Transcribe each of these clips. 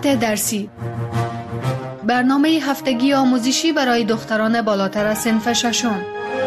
درسی، برنامه هفتگی آموزشی برای دختران بالاتر از صنف ششم.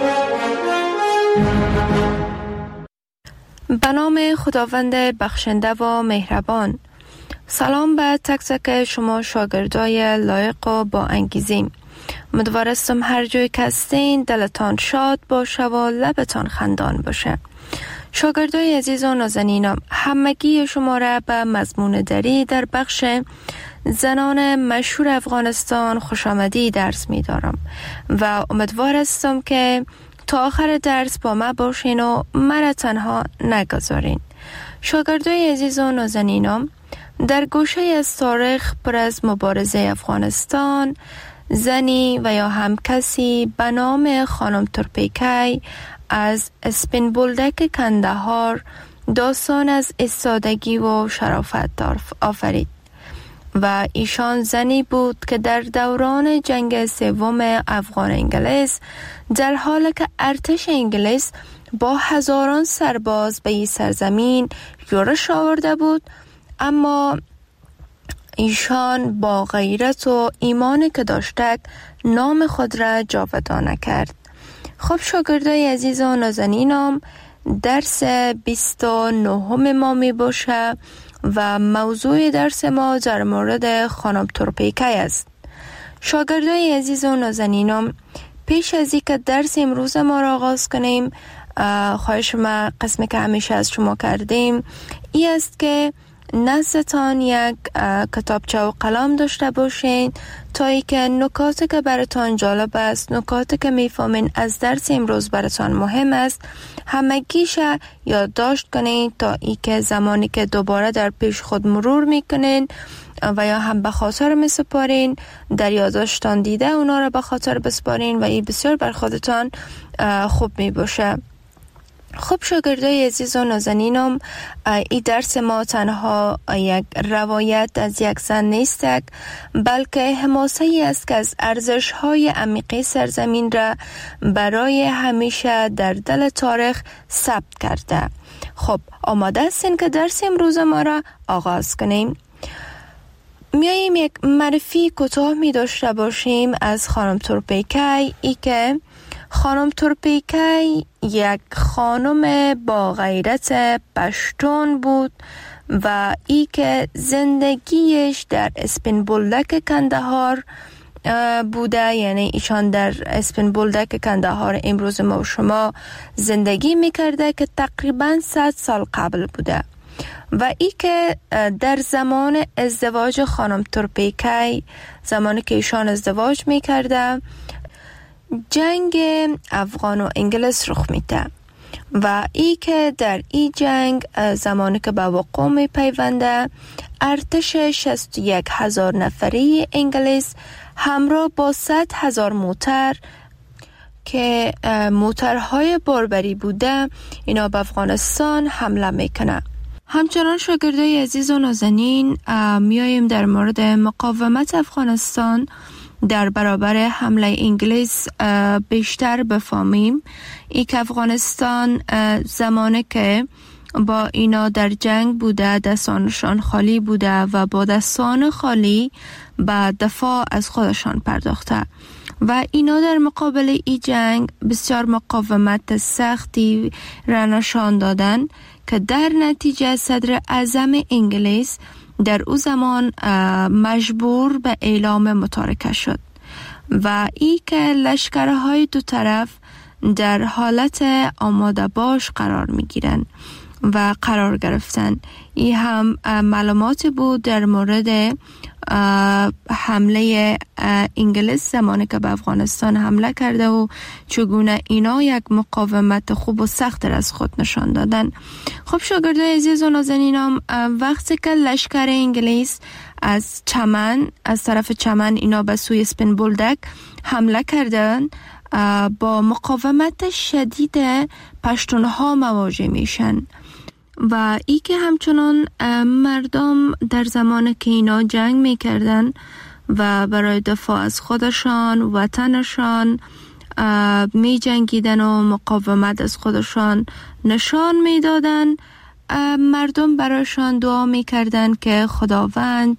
به نام خداوند بخشنده و مهربان. سلام به تک تک شما شاگردای لایق و با انگیزیم. امیدوارم هر جای که هستین دلتان شاد باشه و لبتان خندان باشه. شاگردای عزیز و نازنینم، همگی شما را به مضمون دری در بخش زنان مشهور افغانستان خوش آمدی درس می دارم و امیدوار هستم که تا آخر درس با ما باشین و مرا تنها نگذارین. شاگردای عزیز و نازنینم، در گوشه از تاریخ پر از مبارزه افغانستان، زنی و یا هم کسی به نام خانم تورپیکی از اسپین بولدک کندهار داستان از ایستادگی و شرافت آفرید و ایشان زنی بود که در دوران جنگ سوم افغان انگلیس در حالی که ارتش انگلیس با هزاران سرباز به این سرزمین یورش آورده بود، اما ایشان با غیرت و ایمانی که داشتک نام خود را جاودانه کرد. خب شاگردای عزیز و نازنینم، درس 29 ما می باشه و موضوع درس ما در مورد خانم تورپیکی است. شاگردای عزیز و نازنینم، پیش از اینکه درس امروز ما را آغاز کنیم، خواهش ما قسمی که همیشه از شما کردیم ای است که نزدتان یک کتابچه و قلم داشته باشین تا ای که نکاتی که براتان جالب است، نکاتی که میفهمین از درس امروز براتان مهم است، همگیش یادداشت کنین تا ای که زمانی که دوباره در پیش خود مرور میکنین و یا هم به خاطر میسپارین، در یادداشتان دیده اونا را به خاطر بسپارین و این بسیار بر خودتان خوب می باشه. خب شاگردای عزیز و نازنینم، این درس ما تنها یک روایت از یک زن نیست، بلکه حماسه ای است که از ارزش های عمیقی سرزمین را برای همیشه در دل تاریخ ثبت کرده. خب آماده هستین که درس امروز ما را آغاز کنیم؟ میاییم یک معرفی کوتاه می داشته باشیم از خانم تورپیکی. ای که خانم تورپیکی یک خانم با غیرت پشتون بود و ای که زندگیش در اسپین بولدک کندهار بوده، یعنی ایشان در اسپین بولدک کندهار امروز ما و شما زندگی میکرده که تقریبا 100 سال قبل بوده و ای که در زمان ازدواج خانم تورپیکی، زمانی که ایشان ازدواج میکرده، جنگ افغان و انگلیس رخ میده و ای که در این جنگ زمانی که به وقوع می پیونده، ارتش 61,000 نفری انگلیس همراه با 100,000 موتر که موترهای باربری بوده، اینا به افغانستان حمله میکنه. همچنان شاگردای عزیز و نازنین، میاییم در مورد مقاومت افغانستان در برابر حمله انگلیس بیشتر بفهمیم. ای که افغانستان زمانی که با اینا در جنگ بوده، دستانشان خالی بوده و با دستان خالی به دفاع از خودشان پرداخته و اینا در مقابل ای جنگ بسیار مقاومت سختی را نشان دادن که در نتیجه صدر اعظم انگلیس در او زمان مجبور به اعلام متارکه شد و ای که لشکرهای دو طرف در حالت آماده باش قرار می گیرن و قرار گرفتن. این هم معلوماتی بود در مورد حمله انگلیس زمانی که به افغانستان حمله کرده و چگونه اینا یک مقاومت خوب و سخت از خود نشان دادن. خب شاگردای عزیز و نازنینم، وقتی که لشکر انگلیس از طرف چمن اینا به سوی اسپین بولدک حمله کردن، با مقاومت شدید پشتونها مواجه میشن و ای که همچنان مردم در زمان که اینا جنگ میکردن و برای دفاع از خودشان وطنشان می جنگیدن و مقاومت از خودشان نشان میدادن، مردم برایشان دعا میکردن که خداوند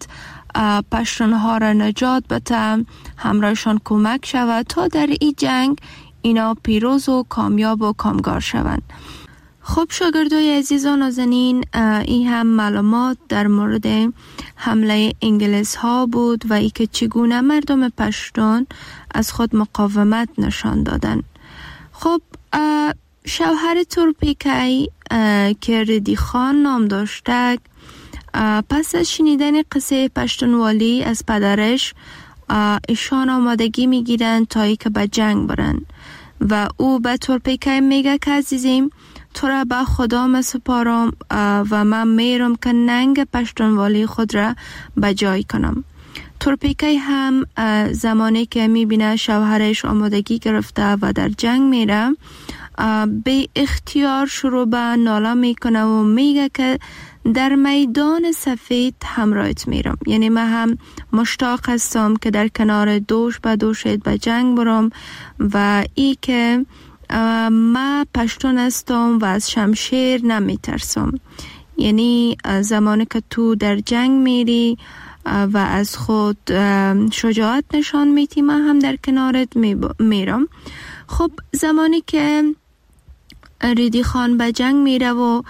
پشتونها را نجات بده، همراهشان کمک شود تا در این جنگ اینا پیروز و کامیاب و کامگار شوند. خب شاگردای عزیز و نازنین، این هم معلومات در مورد حمله انگلیس ها بود و ای که چگونه مردم پشتون از خود مقاومت نشان دادن. خب شوهر تورپیکی که ردی خان نام داشته، پس از شنیدن قصه پشتونوالی از پدرش ایشان آمادگی میگیرن تا ای که به جنگ برن و او به تورپیکی میگه که عزیزیم تو را به خدا مسپارم و من میرم که ننگ پشتونوالی خود را به جای کنم. تورپیکی هم زمانی که میبینه شوهرش آمادگی گرفته و در جنگ میره، به اختیار شروع به ناله میکنه و میگه که در میدان سفید همراهت میرم، یعنی من هم مشتاق هستم که در کنار دوش به دوشت به جنگ برم و ای که من پشتون هستم و از شمشیر نمیترسم. یعنی زمانی که تو در جنگ میری و از خود شجاعت نشان میدی، من هم در کنارت میرم. خب زمانی که ریدی خان به جنگ میره و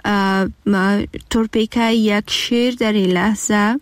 تورپیکی یک شعر در این لحظه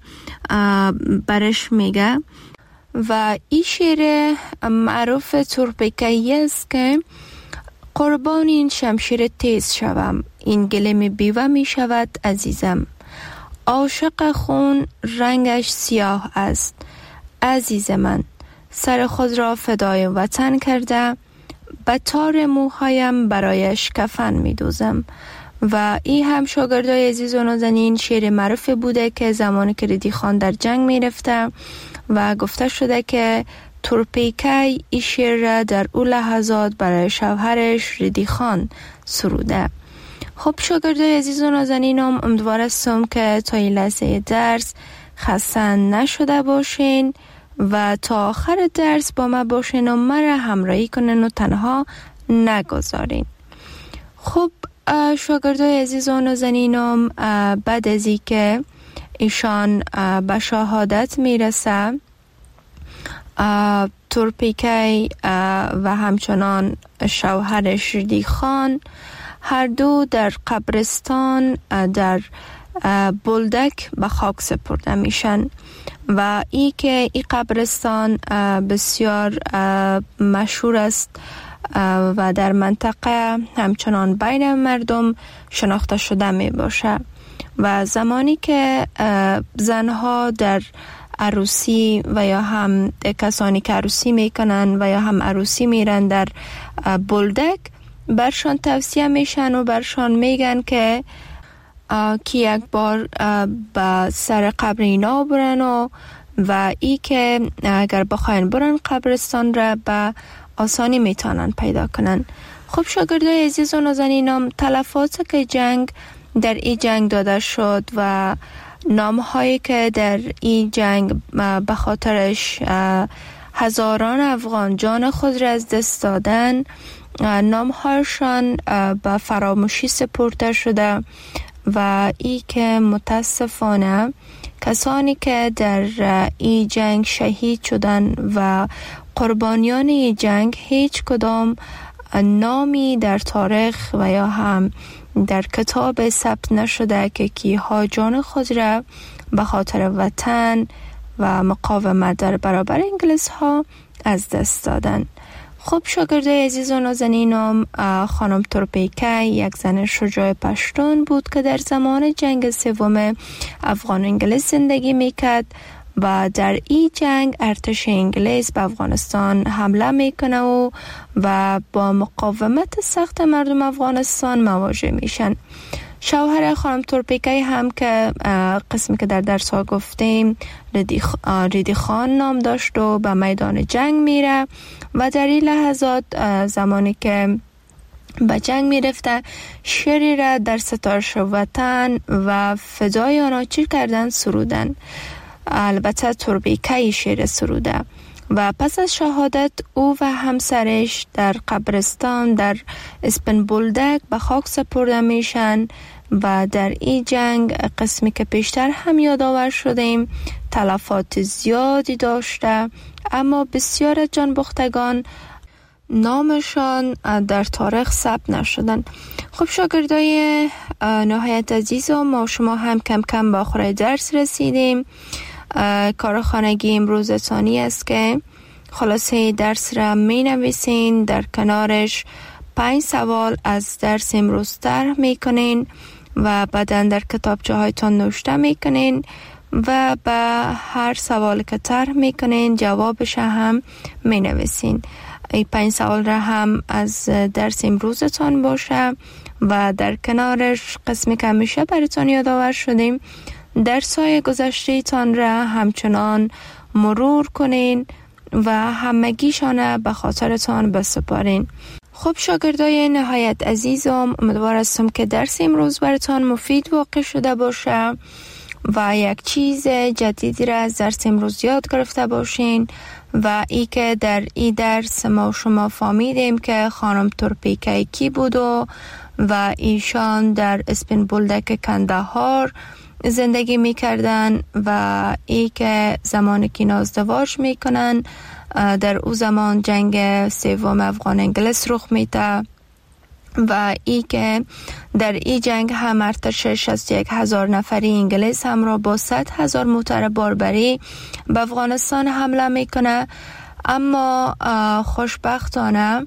برش میگه و این شعر معروف تورپیکی است که قربان این شمشیر تیز شوم، این گلیم بیوه می شود عزیزم، عاشق خون رنگش سیاه است، عزیز من سر خود را فدای وطن کرده، به تار موهایم برایش کفن می دوزم. و این هم شاگردای عزیز و نازنین شعر معروف بوده که زمانی که ردی خان در جنگ می رفته و گفته شده که تورپیکی این شعر را در اون لحظات برای شوهرش ردی خان سروده. خب شاگردای عزیز و نازنینم، امیدوار هستم که تا این لحظه درس خسته نشده باشین و تا آخر درس با ما باشین و مرا همراهی کنین و تنها نگذارین. خب شاگردای عزیز و نازنینم، بعد از این که ایشان به شهادت میرسه، تورپیکی و همچنان شوهرش ردی خان هر دو در قبرستان در بولدک به خاک سپرده میشن و ای که این قبرستان بسیار مشهور است و در منطقه همچنان بین مردم شناخته شده می باشه. و زمانی که زنها در عروسی و یا هم کسانی که عروسی میکنن و یا هم عروسی میرن در بولدک، برشان توصیه میشن و برشان میگن که یک بار به سر قبر اینا برن و ای که اگر بخواین برن قبرستان را به آسانی میتونن پیدا کنن. خب شاگردای عزیز و نازنینم، تلفات که جنگ در این جنگ داده شد و نامهایی که در این جنگ به خاطرش هزاران افغان جان خود را از دست دادن، نامهایشان به فراموشی سپرده شده و ای که متاسفانه کسانی که در این جنگ شهید شدن و قربانیان این جنگ هیچ کدام نامی در تاریخ و یا هم در کتاب ثبت نشده که کیها جان خود را به خاطر وطن و مقاومت در برابر انگلیس ها از دست دادن. خب شاگردای عزیز و نازنینم، خانم تورپیکی یک زن شجاع پشتون بود که در زمان جنگ سوم افغان انگلیس زندگی میکرد و در این جنگ ارتش انگلیس به افغانستان حمله میکنه و با مقاومت سخت مردم افغانستان مواجه میشن. شوهر خانم تورپیکی هم که قسمی که در درس ها گفتیم ریدی خان نام داشت و به میدان جنگ میره و در این لحظات زمانی که به جنگ میرفته شعری را در ستایش وطن و فدای آنها چی کردن سرودن. البته تورپیکی شعر سروده و پس از شهادت او و همسرش در قبرستان در اسپنبولدک به خاک سپرده میشن و در این جنگ قسمی که پیشتر هم یادآور شدیم تلفات زیادی داشته، اما بسیار از جانباختگان نامشان در تاریخ ثبت نشدن. خب شاگردای نهایت عزیزم، ما شما هم کم کم به آخر درس رسیدیم. کار خانگی امروز ثانی است که خلاصه درس را می نویسین، در کنارش 5 سوال از درس امروز طرح می کنین و بعداً در کتابچه هایتان نوشته می کنین و به هر سوال که طرح می کنین جوابش هم می نویسین. این 5 سوال را هم از درس امروزتان باشه و در کنارش قسمی که همیشه براتان یادآور شدیم درس‌های گذشته تان را همچنان مرور کنین و همگیشان به خاطرتان بسپارین. خب شاگردای نهایت عزیزم، امیدوار هستم که درس امروز براتان مفید واقع شده باشه و یک چیز جدیدی را از درس امروز یاد گرفته باشین و ای که در این درس ما شما فهمیدیم که خانم تورپیکه کی بود و ایشان در اسپنبولدک کندهار زندگی میکردن و ای که زمانی که اینا ازدواج میکنن در او زمان جنگ سوم افغان انگلیس رخ میده و ای که در این جنگ هم ارتش 61,000 نفری انگلیس همراه با 100,000 موتر باربری به افغانستان حمله میکنه. اما خوشبختانه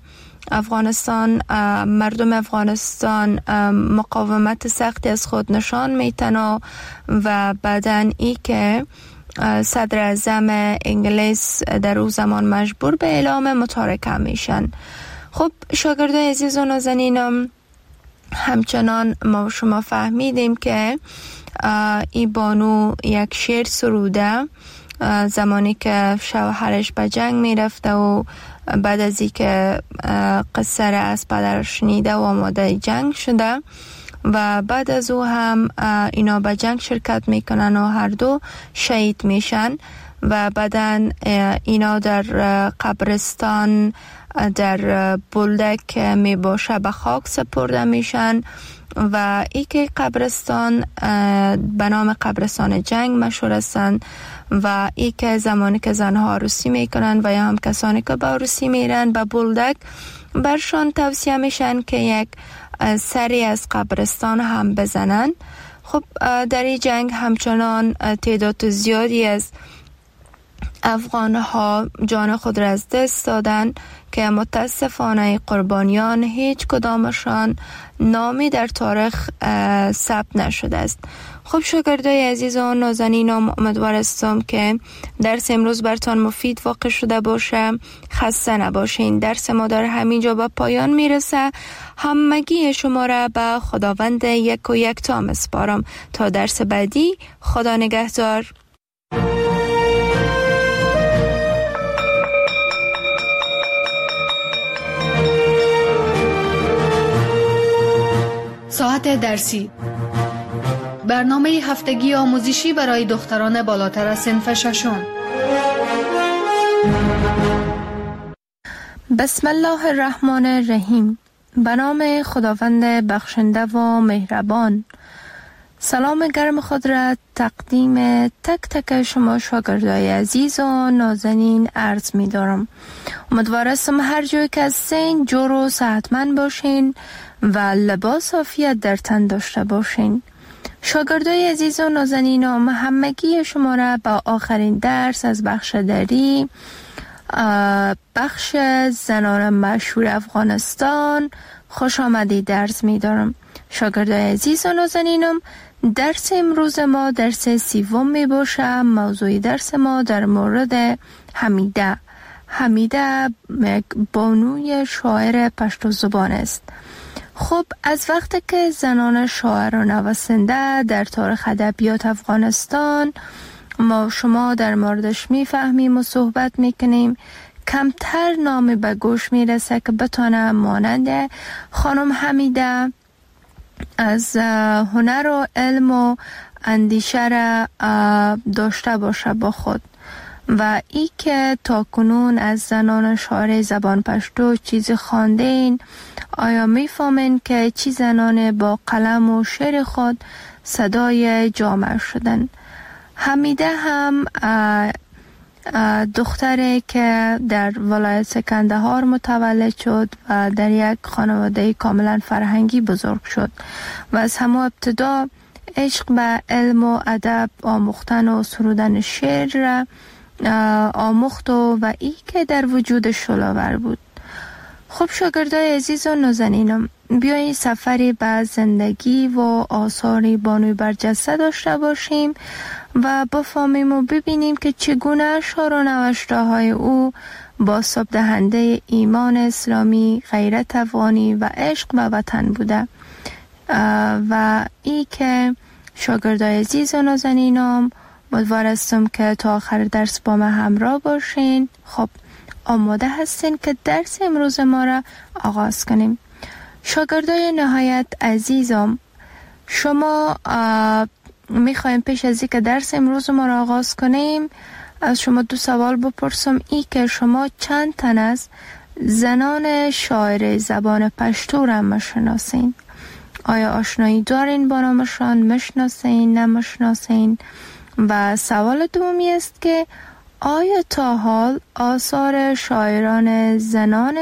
مردم افغانستان مقاومت سختی از خود نشان میتن و بعدن ای که صدر اعظم انگلیس در او زمان مجبور به اعلام متارکه میشن. خب شاگردای عزیز و نازنینم، همچنان ما شما فهمیدیم که ای بانو یک شعر سروده زمانی که شوهرش به جنگ میرفته و بعد از این که قصه را از پدرش شنیده و آماده جنگ شده و بعد از او هم اینا به جنگ شرکت میکنن و هر دو شهید میشن و بعدن اینا در قبرستان در بولدک می باشه به خاک سپرده میشن و ای که قبرستان به نام قبرستان جنگ مشهور هستند و ای که زمانی که زنها عروسی میکنن و یا هم کسانی که به عروسی میرن به بولدک برشان توصیه میشن که یک سری از قبرستان هم بزنن. خب در این جنگ همچنان تعداد زیادی از افغان ها جان خود را از دست دادن که متاسفانه قربانیان هیچ کدامشان نامی در تاریخ ثبت نشده است. خب شاگردای عزیز و نازنینم، امیدوار هستم که درس امروز برتان مفید واقع شده باشه. خسته نباشین. درس ما در همینجا به پایان میرسه. همگی شما را به خداوند یک و یکتا میسپارم تا درس بعدی. خدا نگهدار. ساعت درسی، برنامه هفتگی آموزشی برای دختران بالاتر از صنف ششم. بسم الله الرحمن الرحیم. به نام خداوند بخشنده و مهربان. سلام گرم خود را تقدیم تک تک شما شاگردای عزیز و نازنین عرض می دارم. امیدوار هستم هر جایی که هستین جور و صحتمند باشین و لباس عافیت در تن داشته باشین. شاگردای عزیز و نازنینم، همگی شما را با آخرین درس از بخش دری، بخش زنان مشهور افغانستان خوش آمدید درس می دارم. شاگردای عزیز و نازنینم، درس امروز ما درس سوم می باشه. موضوع درس ما در مورد حمیده یک بانوی شاعر پشتو زبان است. خب از وقتی که زنان شاعر و نویسنده در تاریخ ادبیات افغانستان ما شما در موردش میفهمیم و صحبت میکنیم، کمتر نامی به گوش میرسه که بتونه مانند خانم حمیده از هنر و علم و اندیشه را داشته باشه با خود. و ای که تا کنون از زنان شاعر زبان پشتو چیز خواندین، آیا میفهمین که چی زنان با قلم و شعر خود صدای جامعه شدن؟ حمیده هم دختری که در ولایت کندهار متولد شد و در یک خانواده کاملا فرهنگی بزرگ شد و از همه ابتدا عشق به علم و ادب آموختن و سرودن شعر را آموخت و ای که در وجود شلاور بود. خب شاگردای عزیز و نازنینم، بیایید سفری به زندگی و آثار بانوی برجسته داشته باشیم و بفهمیم و ببینیم که چگونه اشعار و نوشته‌های او بازتاب دهنده ایمان اسلامی، غیرت افغانی و عشق به وطن بوده. و ای که شاگردای عزیز و نازنینم، امیدوار هستم که تا آخر درس با من همراه باشین. خب آماده هستین که درس امروز ما را آغاز کنیم؟ شاگردای نهایت عزیزم، شما میخوایم پیش از اینکه درس امروز ما را آغاز کنیم از شما دو سوال بپرسم. ای که شما چند تن از زنان شاعر زبان پشتو را میشناسین؟ آیا آشنایی دارین با نامشان؟ میشناسین؟ نمیشناسین؟ و سوال دومی است که آیا تا حال آثار شاعران زنان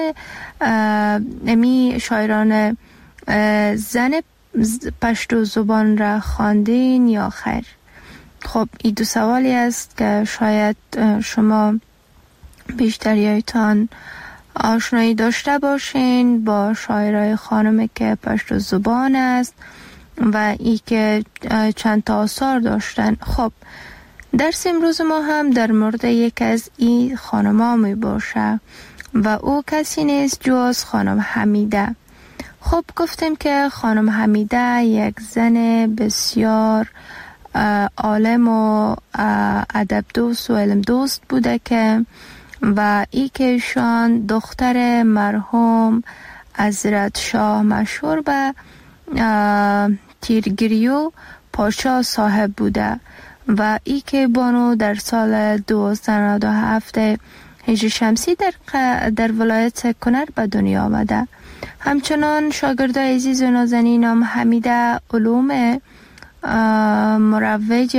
شاعران زن پشتو زبان را خواندین یا خیر؟ خب این دو سوالی است که شاید شما بیشتریایتان آشنایی داشته باشین با شاعرای خانم که پشتو زبان است و ای که چند تا آثار داشتن. خب درس امروز ما هم در مورد یک از این خانم‌ها می باشه و او کسی نیست جز خانم حمیده. خب گفتیم که خانم حمیده یک زن بسیار عالم و ادب دوست و علم دوست بوده که و ای که ایشان دختر مرحوم حضرت شاه مشهور به تیرگریو پاشا صاحب بوده و ای که بانو در سال 1297 هجری شمسی در ولایت کنر به دنیا آمده. همچنان شاگردای عزیز و نازنینم، حمیده علوم مروج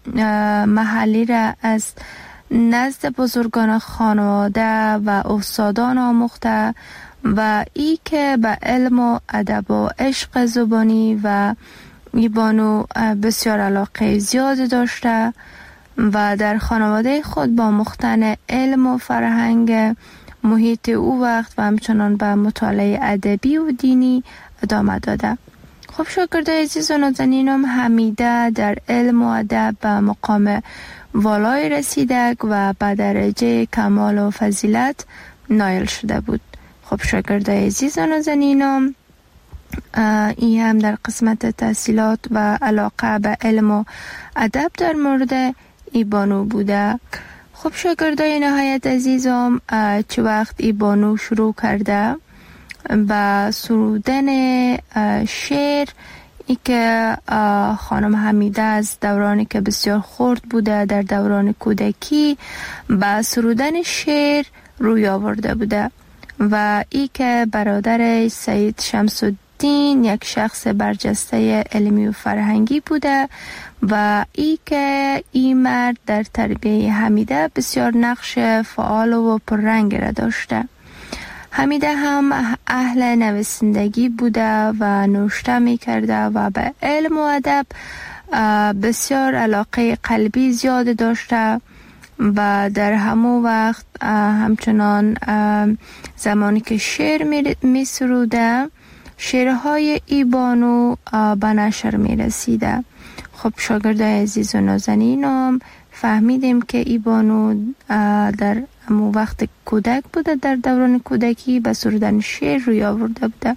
محلی را از نزد بزرگان خانواده و استادان آموخته و ای که به علم و ادب و عشق زبانی و بانو بسیار علاقه زیاد داشته و در خانواده خود با آموختن علم و فرهنگ محیط او وقت و همچنان به مطالعه ادبی و دینی ادامه داده. خب شاگردای عزیز و نازنینم، حمیده در علم و ادب به مقام والای رسیده و به درجه کمال و فضیلت نایل شده بود. خب شاگردای عزیز و نازنینم، این هم در قسمت تحصیلات و علاقه به علم و ادب در مورد ای بانو بوده. خب شاگردای نهایت عزیزم، چه وقت ای بانو شروع کرده با سرودن شعر، ای که خانم حمیده از دورانی که بسیار خرد بوده در دوران کودکی با سرودن شعر روی آورده بوده و ای که برادر سید شمس الدین یک شخص برجسته علمی و فرهنگی بوده و ای که این مرد در تربیه حمیده بسیار نقش فعال و پررنگ را داشته. حمیده هم اهل نویسندگی بوده و نوشته می کرده و به علم و ادب بسیار علاقه قلبی زیاد داشته و در همون وقت همچنان زمانی که شعر می سروده، شعرهای ای بانو به نشر می رسیده. خب شاگردای عزیز و نازنینم، فهمیدیم که ای بانو در همون وقت کودک بوده، در دوران کودکی به سرودن شعر روی آورده بوده.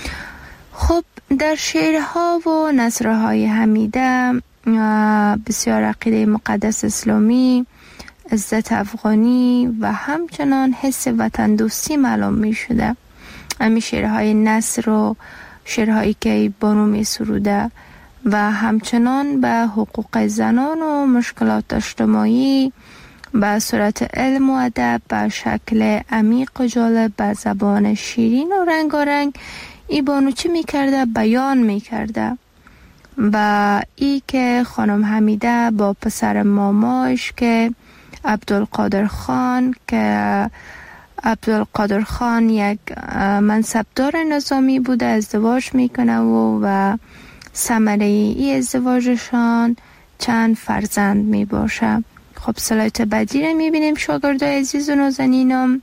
خب در شعرها و نثرهای حمیده بسیار عقیده مقدس اسلامی، عزت افغانی و همچنان حس وطن دوستی معلوم می شده. همین شعرهای نثر و شعرهایی که بانو می سروده و همچنان به حقوق زنان و مشکلات اجتماعی به صورت علم و ادب به شکل عمیق و جالب به زبان شیرین و رنگارنگ ای بانو چی میکرده؟ بیان میکرده. و ای که خانم حمیده با پسر ماماش که عبدالقادر خان، که عبدالقادر خان یک منصبدار نظامی بوده، ازدواج میکنه و ثمره ای ازدواجشان چند فرزند می باشه. خب سلایت بعدی رو میبینیم. شاگردای عزیز و نازنینم،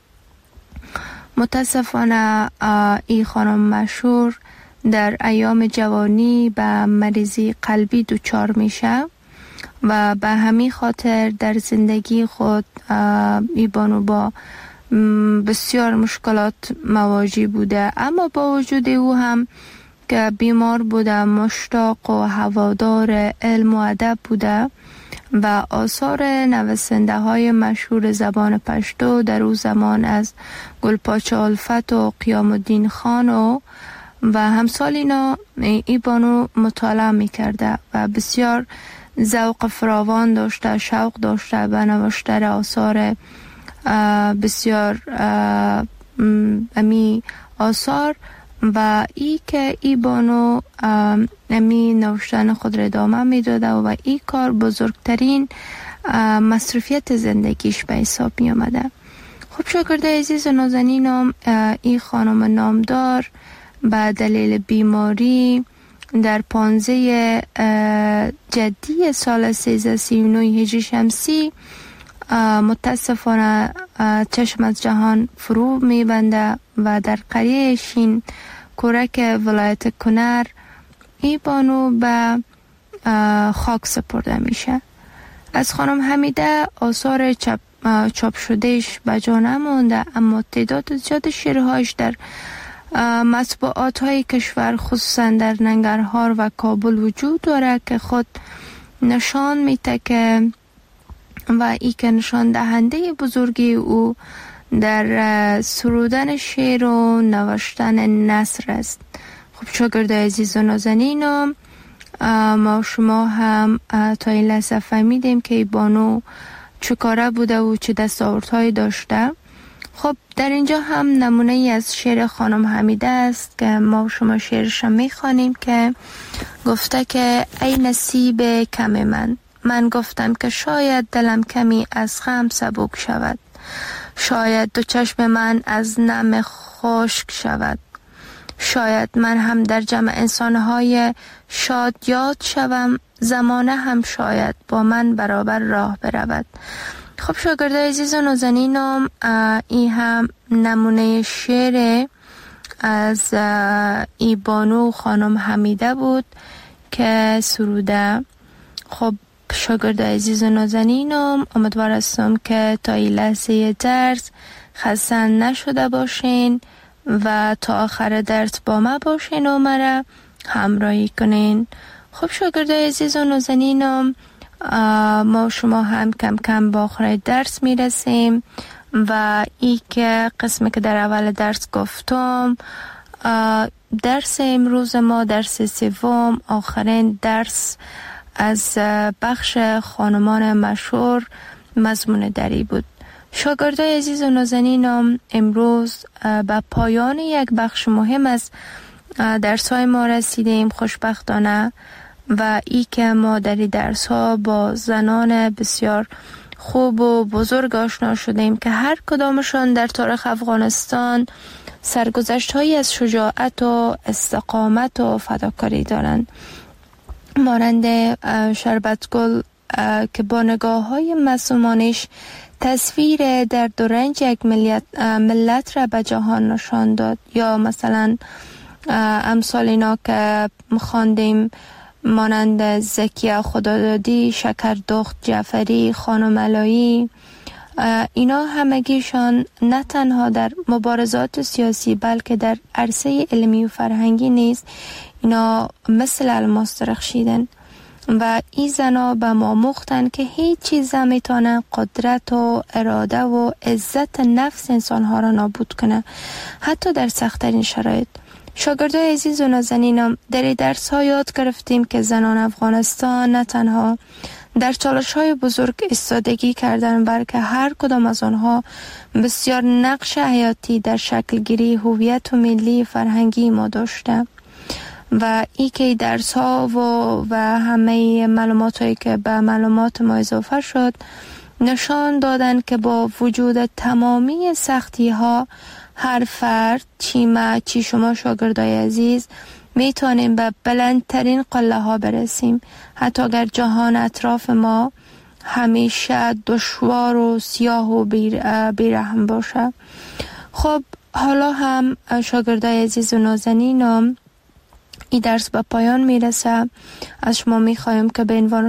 متاسفانه ای خانم مشهور در ایام جوانی به مریضی قلبی دچار میشه و به همین خاطر در زندگی خود ای بانو با بسیار مشکلات مواجه بوده، اما با وجود او هم که بیمار بوده مشتاق و هوادار علم و ادب بوده و آثار نویسنده های مشهور زبان پشتو در او زمان از گلپاچه الفت و قیام الدین خان و همسال اینا ای بانو مطالعه می کرده و بسیار ذوق فراوان داشته، شوق داشته به نوشتن آثار بسیار امی آثار و ای که ای بانو امی نوشتن خود را ادامه می داده و ای کار بزرگترین مصروفیت زندگیش به حساب می آمده. خب شاگرده عزیز و نازنینم، ای خانم نامدار به دلیل بیماری در 15 جدی سال 1339 هجری شمسی متاسفانه چشم از جهان فرو میبنده و در قریه شین کورک ولایت کنر ای بانو به خاک سپرده میشه. از خانم حمیده آثار چاپ شدهش به جا نمانده، اما تعداد زیاد شعرهایش در مطبوعات های کشور خصوصا در ننگرهار و کابل وجود داره که خود نشان میده که و ای که نشان دهنده بزرگی او در سرودن شعر و نوشتن نثر است. خب شاگرد عزیز و نازنینم، ما شما هم تا این لحظه فهمیدیم که بانو چه کاره بوده و چه دستاوردهایی داشته. خب در اینجا هم نمونه ای از شعر خانم حمیده است که ما شما شعرش میخوانیم که گفته که ای نصیب کم من گفتم که شاید دلم کمی از غم سبک شود، شاید دو چشم من از نم خشک شود، شاید من هم در جمع انسانهای شاد یاد شوم، زمانه هم شاید با من برابر راه برود. خب شاگرده عزیز و نازنینم، این هم نمونه شعر از ای بانو خانم حمیده بود که سروده. خب شاگرده عزیز و نازنینم، امیدوار هستم که تا این لحظه درس خسته نشده باشین و تا آخر درس با ما باشین و مرا همراهی کنین. خب شاگرده عزیز و نازنینم، ما شما هم کم کم با آخر درس میرسیم و ای که قسمی که در اول درس گفتم، درس امروز ما درس سوم، آخرین درس از بخش خانمان مشهور مضمون دری بود. شاگردای عزیز و نازنینم، امروز به پایان یک بخش مهم از درس‌های ما رسیدیم خوشبختانه و ای که ما در این درس‌ها با زنان بسیار خوب و بزرگ آشنا شدیم که هر کدامشان در تاریخ افغانستان سرگذشت‌هایی از شجاعت و استقامت و فداکاری دارند، مانند شربتگل که با نگاه‌های معصومانش تصویر درد و رنج یک ملت را به جهان نشان داد، یا مثلا امثال اینا که خواندیم مانند زکیه خدادادی، شکردخت جعفری، خانم علایی، اینا همگیشان نه تنها در مبارزات سیاسی بلکه در عرصه علمی و فرهنگی نیز اینا مثل الماس درخشیدن و این زنا به ما مختن که هیچ چیز میتونه قدرت و اراده و عزت نفس انسانها را نابود کنه، حتی در سخت‌ترین شرایط. شاگردای عزیز و نازنینم، در این درس ها یاد گرفتیم که زنان افغانستان نه تنها در چالش‌های بزرگ ایستادگی کردن، بلکه هر کدام از آنها بسیار نقش حیاتی در شکل گیری هویت و ملی فرهنگی ما داشته و ای که درس ها و همه معلومات هایی که به معلومات ما اضافه شد نشان دادن که با وجود تمامی سختی ها هر فرد چی شما شاگردای عزیز میتونیم به بلندترین قله ها برسیم، حتی اگر جهان اطراف ما همیشه دشوار و سیاه و بیرحم باشه. خب حالا هم شاگردای عزیز و نازنینم این درس به پایان میرسه. از شما میخوایم که به عنوان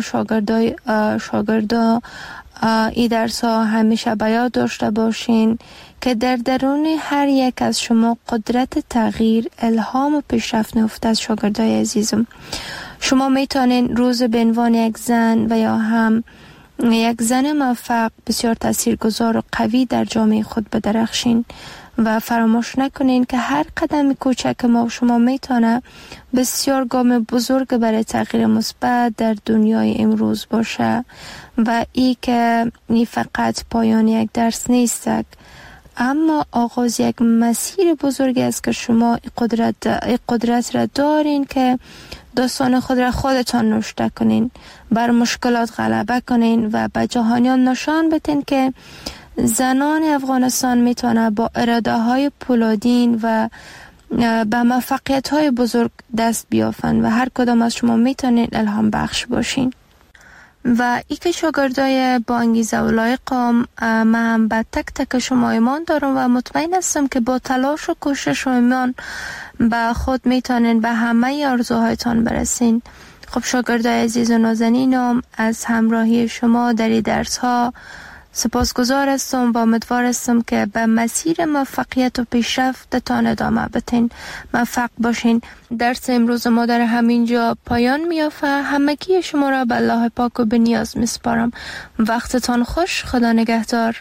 شاگردا این درس ها همیشه به یاد داشته باشین که در درون هر یک از شما قدرت تغییر، الهام و پیشرفت نهفته از شاگردای عزیزم. شما میتونین روز به عنوان یک زن و یا هم یک زن موفق بسیار تاثیرگذار و قوی در جامعه خود بدرخشین و فراموش نکنین که هر قدم کوچک ما و شما میتونه بسیار گام بزرگ برای تغییر مثبت در دنیای امروز باشه و ای که این فقط پایان یک درس نیست، اما آغاز یک مسیر بزرگی است که شما قدرت را دارین که داستان خود را خودتان نوشته کنین، بر مشکلات غلبه کنین و به جهانیان نشان بدین که زنان افغانستان میتونه با اراده های پولادین و به موفقیت های بزرگ دست بیافن و هر کدام از شما میتونین الهام بخش باشین. و ای که شاگردای با انگیزه و لایقم، من هم به تک تک شما ایمان دارم و مطمئن هستم که با تلاش و کوشش و ایمان به خود میتونین به همه آرزوهایتان برسین. خب شاگردای عزیز و نازنینم، از همراهی شما در این درس ها سپاسگزار هستم و امیدوار هستم که به مسیر موفقیت و پیشرفتتان ادامه بدین. موفق باشین. درس امروز ما در همینجا پایان میافته. همگی شما را به الله پاک و به نیاز میسپارم. وقتتان خوش. خدا نگهدار.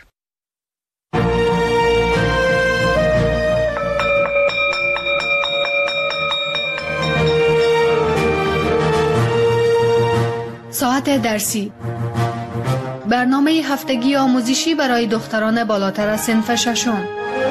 ساعت درسی، برنامه هفتگی آموزشی برای دختران بالاتر از صنف ششم.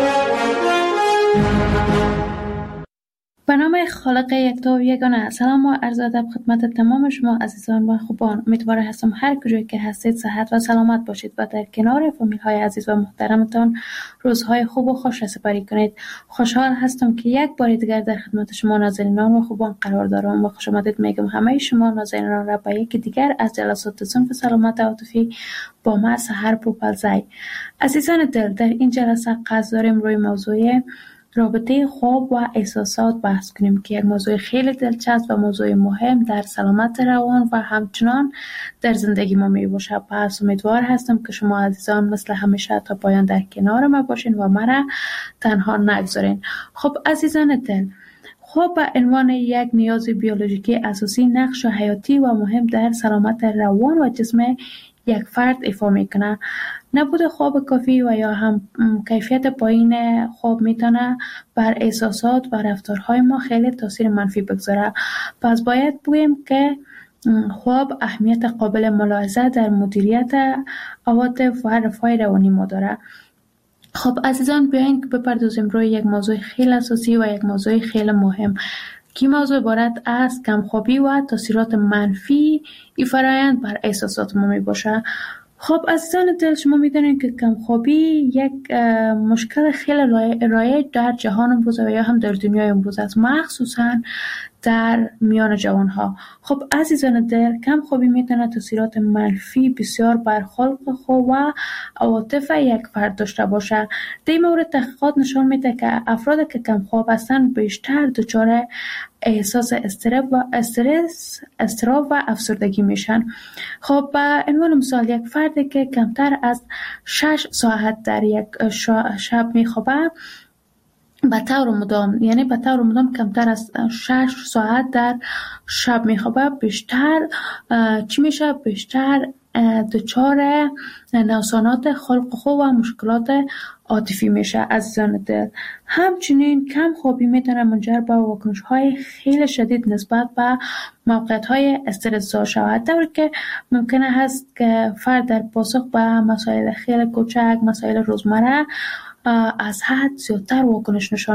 به نام خالق یکتا و یگانه. سلام و عرض ادب خدمت تمام شما عزیزان و خوبان. امیدوار هستم هر کجایی که هستید صحت و سلامت باشید و در کنار فامیل های عزیز و محترمتان روزهای خوب و خوش سپری کنید. خوشحال هستم که یک بار دیگر در خدمت شما نازنینان و خوبان قرار دارم و خوش آمدید میگم همه شما نازنینان را به یکی دیگر از جلسات صنف سلامت عاطفی با ما سحر پوپلزی. عزیزان دل، در این جلسه قصد داریم روی موضوع رابطه خواب و احساسات بحث کنیم که یک موضوع خیلی دلچسب و موضوع مهم در سلامت روان و همچنان در زندگی ما می باشه. پس امیدوار هستم که شما عزیزان مثل همیشه تا پایان در کنار ما باشین و مرا تنها نگذارین. خب عزیزان دل، خواب به عنوان یک نیاز بیولوژیکی اساسی نقش حیاتی و مهم در سلامت روان و جسم یک فرد ایفا میکنه. نبود خواب کافی و یا هم کیفیت پایین خواب میتونه بر احساسات و رفتارهای ما خیلی تاثیر منفی بگذاره. پس باید بگوییم که خواب اهمیت قابل ملاحظه در مدیریت عواطف و رفاه روانی ما داره. خب عزیزان، بیاین که بپردازیم روی یک موضوع خیلی اساسی و یک موضوع خیلی مهم که موضوع عبارت از کمخوابی و تاثیرات منفی ای فرآیند بر احساسات ما می باشه. خب عزیزان دل، شما میدونید که کمخوابی یک مشکل خیلی رایج در جهان امروز و یا هم در دنیای امروز است، مخصوصا در میان جوانها. خب عزیزان دل، کمخوابی میتونه تاثیرات منفی بسیار بر خلق خود و عواطف یک فرد داشته باشه. در این مورد تحقیقات نشان میده که افرادی که کمخواب هستند بیشتر دچار احساس اضطراب و افسردگی میشن. خب به عنوان مثال، یک فردی که کمتر از 6 ساعت در یک شب میخوابه به طور مدام کمتر از 6 ساعت در شب میخوابه، بیشتر دچار نوسانات خلق خو و مشکلات عاطفی میشه عزیزان دل. همچنین کم خوابی میتونه منجر به واکنش‌های خیلی شدید نسبت به موقعیت‌های استرس‌زا شود، طوری که ممکنه هست که فرد در پاسخ به مسائل خیلی کوچک، مسائل روزمره از حد زیادتر واکنش نشان